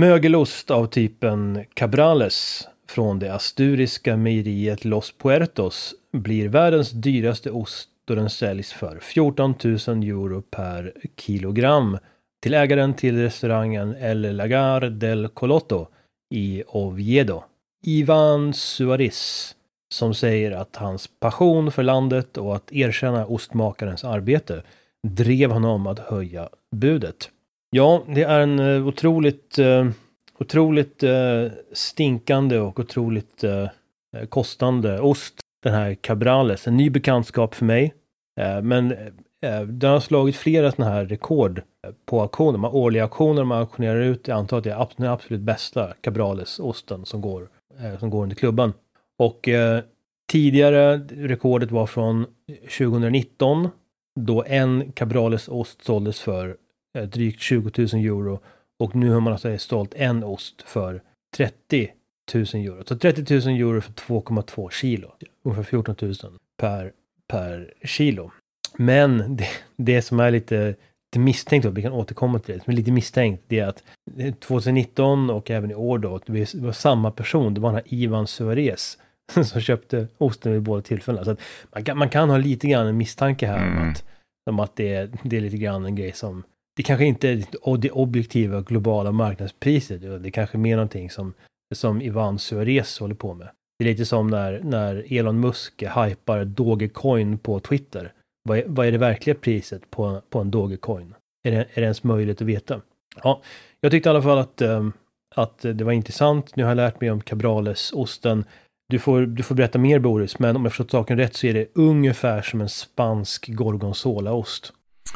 Mögelost av typen Cabrales från det asturiska mejeriet Los Puertos blir världens dyraste ost då den säljs för 14 000 euro per kilogram till ägaren till restaurangen El Lagar del Coloto i Oviedo. Ivan Suarez, som säger att hans passion för landet och att erkänna ostmakarens arbete drev honom att höja budet. Ja, det är en otroligt stinkande och otroligt kostande ost, den här Cabrales. En ny bekantskap för mig. Men den har slagit flera sådana här rekord på auktioner. De årliga auktioner man auktionerar ut. Jag antar att det är den absolut bästa Cabrales-osten som går under klubban. Och tidigare rekordet var från 2019 då en Cabrales-ost såldes för drygt 20 000 euro. Och nu har man alltså sålt en ost för 30 000 euro. Så 30 000 euro för 2,2 kilo. Ungefär 14 000 per kilo. Men det som är lite misstänkt, och vi kan återkomma till det, som är lite misstänkt, det är att 2019 och även i år då, det var samma person, det var den här Ivan Suarez som köpte osten vid båda tillfällena. Så att man kan ha lite grann en misstanke här om att det är lite grann en grej som, det kanske inte är det objektiva globala marknadspriset, det är kanske mer någonting som Ivan Suarez håller på med. Det är lite som när Elon Musk hypar Dogecoin på Twitter. Vad är det verkliga priset på en Dogecoin? Är det ens möjligt att veta? Ja, jag tyckte i alla fall att det var intressant. Nu har jag lärt mig om Cabrales-osten. Du får berätta mer, Boris, men om jag förstått saken rätt så är det ungefär som en spansk gorgonzola-ost.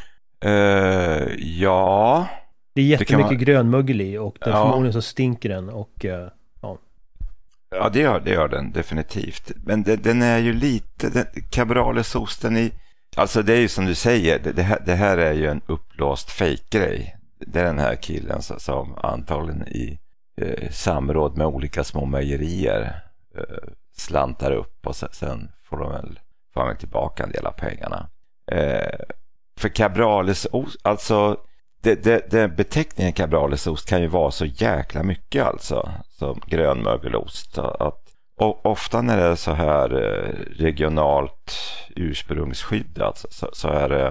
Ja. Det är jättemycket grönmögel i och förmodligen så stinker den och Ja, det gör den definitivt. Men den är ju lite, Cabrales-osten i, alltså det är ju som du säger, det här är ju en upplåst fake-grej. Det är den här killen som antagligen i samråd med olika små mejerier slantar upp och sen får de väl tillbaka en del av pengarna. För Cabrales-ost, alltså det beteckningen Cabrales-ost kan ju vara så jäkla mycket, alltså som grönmögelost, och ofta när det är så här regionalt ursprungsskydd, alltså, så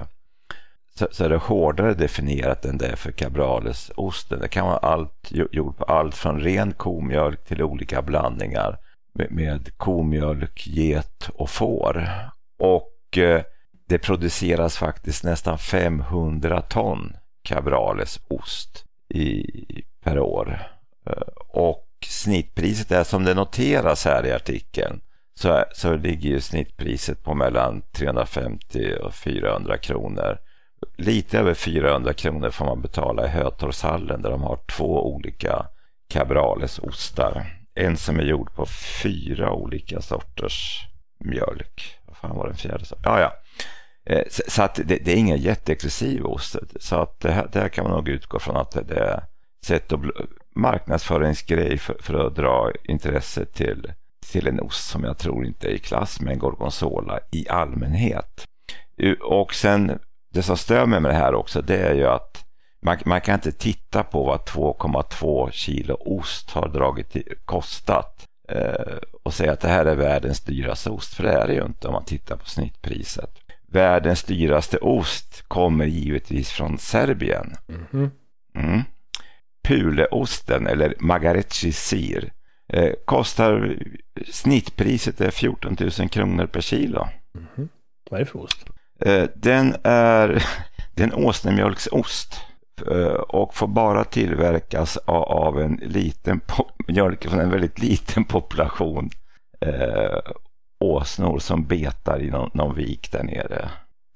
är det hårdare definierat än det är för Cabrales-osten. Det kan vara gjort på allt från ren komjölk till olika blandningar med komjölk, get och får. Och det produceras faktiskt nästan 500 ton Cabrales-ost per år. Och snittpriset är, som det noteras här i artikeln, så ligger ju snittpriset på mellan 350 och 400 kronor. Lite över 400 kronor får man betala i Hötorgshallen, där de har 2 olika Cabrales-ostar. En som är gjord på 4 olika sorters mjölk. Vad fan var den fjärde? Ja. Så att det är ingen jätteexklusiv ost. Så att det här kan man nog utgå från att det är sätt att marknadsföringsgrej för att dra intresse till en ost som jag tror inte är i klass med en gorgonzola i allmänhet. Och sen det som stör mig med det här också, det är ju att man kan inte titta på vad 2,2 kilo ost har kostat och säga att det här är världens dyraste ost, för det är det ju inte om man tittar på snittpriset. Världens dyraste ost kommer givetvis från Serbien. Puleosten, eller Magaretti Sir, kostar, snittpriset är 14 000 kronor per kilo. Vad är det för ost? Den är en åsnemjölksost och får bara tillverkas av en liten mjölk från en väldigt liten population åsnor som betar i någon vik där nere.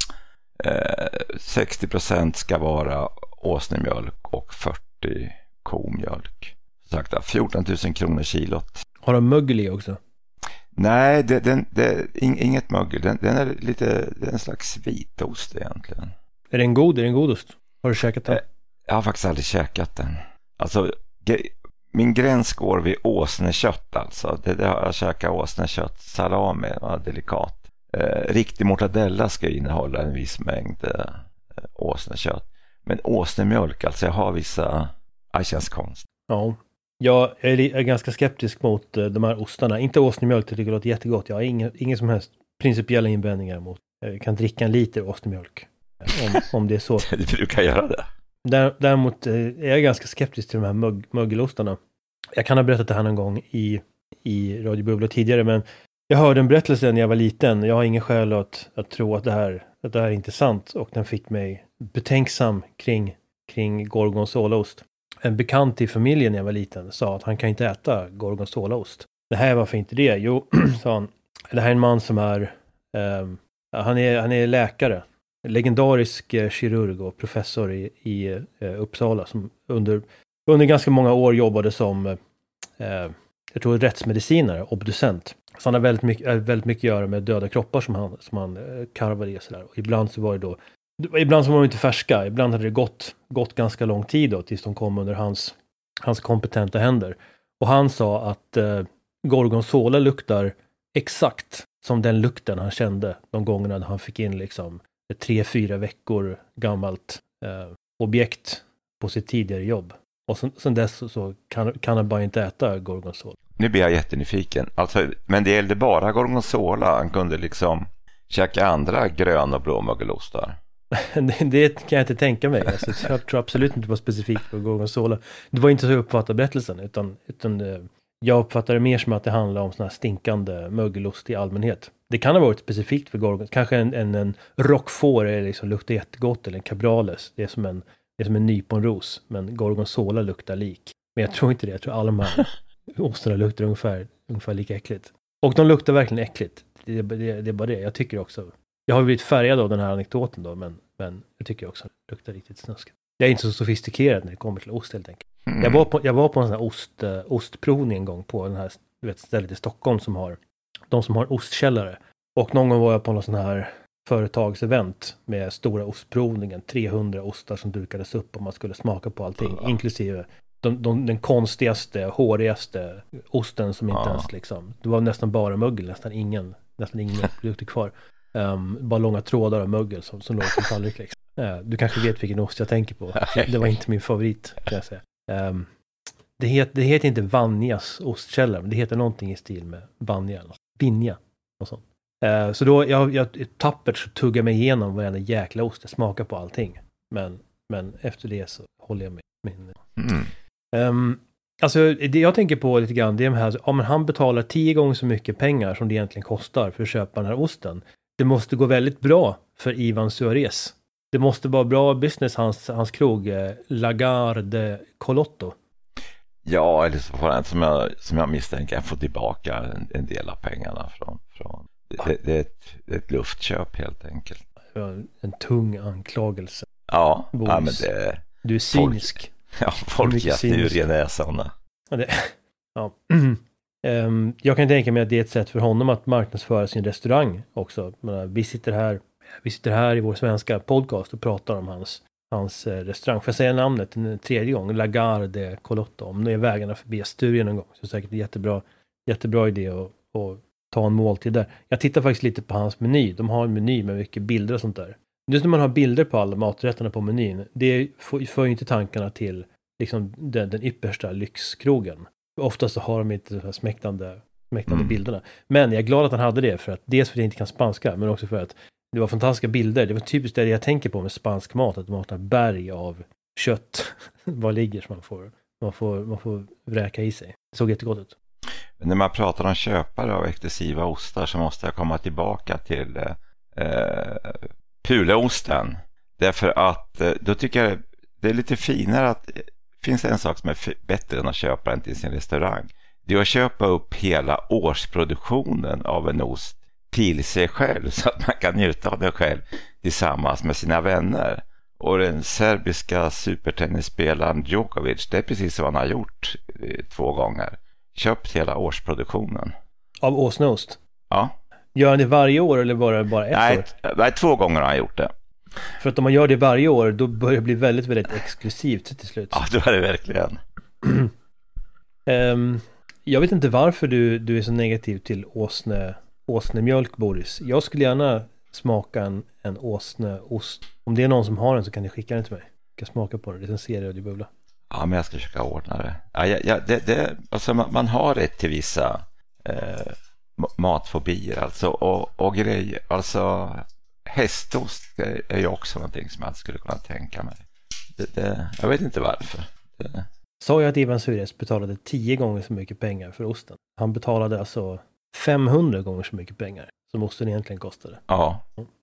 60% ska vara åsnemjölk och 40 komjölk. Sagt, 14 000 kronor kilot. Har de mögel i också? Nej, inget mögel. Den är en slags vitost egentligen. Är det en god ost? Har du käkat den? Jag har faktiskt aldrig käkat den. Alltså, min gräns går vid åsnekött, alltså. Det har jag käkat åsnekött, salami, delikat. Riktig mortadella ska innehålla en viss mängd åsnekött. Men åsnemjölk, alltså jag har vissa, känns konst. Ja. Jag är ganska skeptisk mot de här ostarna. Inte åsnemjölk, det tycker jag låter jättegott. Jag har ingen som helst principiella invändningar mot. Jag kan dricka en liter åsnemjölk. Om det är så. Du brukar göra det. Däremot är jag ganska skeptisk till de här mögelostarna. Jag kan ha berättat det här någon gång i Radio Bubbla tidigare, men jag hörde en berättelse när jag var liten. Jag har ingen skäl att tro att det här är intressant, och den fick mig betänksam kring gorgonzolaost. En bekant i familjen när jag var liten sa att han kan inte äta gorgonzolaost. Det här, varför inte det? Jo, sa han. Det här är en man som är han är läkare. Legendarisk kirurg och professor i Uppsala som under ganska många år jobbade som jag tror rättsmedicinare, obducent. Så han har väldigt mycket att göra med döda kroppar som han karvade i. Och ibland så var det då, ibland så var de inte färska, ibland hade det gått ganska lång tid då, tills de kom under hans kompetenta händer. Och han sa att gorgonzola luktar exakt som den lukten han kände de gångerna han fick in liksom 3-4 veckor gammalt objekt på sitt tidigare jobb. Och sen dess så kan han bara inte äta gorgonzola. Nu blir jag jättenyfiken. Alltså, men det gällde bara gorgonzola. Han kunde liksom käka andra gröna och blå mögelostar. Det kan jag inte tänka mig. Alltså, jag tror absolut inte det var specifikt för gorgonzola. Det var inte så jag uppfattade berättelsen. Utan jag uppfattade det mer som att det handlar om sån här stinkande mögelost i allmänhet. Det kan ha varit specifikt för gorgonzola. Kanske en roquefort liksom luktar jättegott, eller en cabrales. Det är som en nyponros. Men gorgonzola luktar lik. Men jag tror inte det. Jag tror alla de här ostarna luktar ungefär lika äckligt. Och de luktar verkligen äckligt. Det är bara det. Jag tycker också. Jag har blivit färgad av den här anekdoten då. Men jag tycker också att det luktar riktigt snuskigt. Jag är inte så sofistikerad när det kommer till ost helt enkelt. Mm. Jag var på en sån här ostprovning en gång på den här stället i Stockholm som har ostkällare. Och någon gång var jag på någon sån här företagsevent med stora ostprovningen. 300 ostar som dukades upp och man skulle smaka på allting. Inklusive den konstigaste, hårigaste osten som inte ens liksom. Det var nästan bara mögel, nästan ingen produkter kvar. Bara långa trådar av mögel som låg på tallrik liksom. Du kanske vet vilken ost jag tänker på. Det var inte min favorit, kan jag säga. Det heter inte Vanjas ostkällare, men det heter någonting i stil med Vanja eller Vinja och sånt. Så då jag tappert så tuggar mig igenom varenda jäkla ost. Jag smakar på allting. Men efter det så håller jag med min. Alltså det jag tänker på lite grann, det är här, men han betalar 10 gånger så mycket pengar som det egentligen kostar för att köpa den här osten. Det måste gå väldigt bra för Ivan Suarez. Det måste vara bra business, hans krog, Lagarde Colotto. Ja, eller så får han, som jag misstänker, få tillbaka en del av pengarna från. Det är ett luftköp helt enkelt. En tung anklagelse. Ja, men det... Du är cynisk. Folk jätte ur i näsan. Ja. Jag kan tänka mig att det är ett sätt för honom att marknadsföra sin restaurang också. Vi sitter här i vår svenska podcast och pratar om hans restaurang. Får jag säga namnet en tredje gång? Lagarde Colotto. Om det är vägarna förbi Asturien någon gång så är det säkert en jättebra idé att ta en måltid där. Jag tittar faktiskt lite på hans meny. De har en meny med mycket bilder och sånt där. Just när man har bilder på alla maträtterna på menyn, det för ju inte tankarna till liksom den yppersta lyxkrogen. Oftast så har de inte de här smäktande bilderna. Men jag är glad att han hade det, för att dels för att jag inte kan spanska, men också för att det var fantastiska bilder. Det var typiskt det jag tänker på med spansk mat, att man har berg av kött var ligger som man får vräka i sig. Det såg jättegott ut. När man pratar om köpare av exklusiva ostar så måste jag komma tillbaka till Puleosten. Därför att då tycker jag det är lite finare att finns en sak som är bättre än att köpa den till sin restaurang. Det är att köpa upp hela årsproduktionen av en ost till sig själv så att man kan njuta av den själv tillsammans med sina vänner. Och den serbiska supertennisspelaren Djokovic, det är precis vad han har gjort 2 gånger. Köpt hela årsproduktionen. Av åsnost? Ja. Gör han det varje år eller bara ett år? Nej, 2 gånger har han gjort det. För att om man gör det varje år, då börjar det bli väldigt, väldigt exklusivt till slut. Ja, det var det verkligen. Jag vet inte varför du är så negativ till åsnemjölk, Boris. Jag skulle gärna smaka en åsneost. Om det är någon som har den så kan ni skicka den till mig. Jag kan smaka på den, recensera Radio Bubbla. Ja, men jag ska försöka ordna det. Ja, alltså man har rätt till vissa matfobier alltså, och grejer. Alltså hästost är ju också någonting som jag skulle kunna tänka mig. Jag vet inte varför. Sa jag att Ivan Suárez betalade 10 gånger så mycket pengar för osten? Han betalade alltså 500 gånger så mycket pengar som osten egentligen kostade. Ja,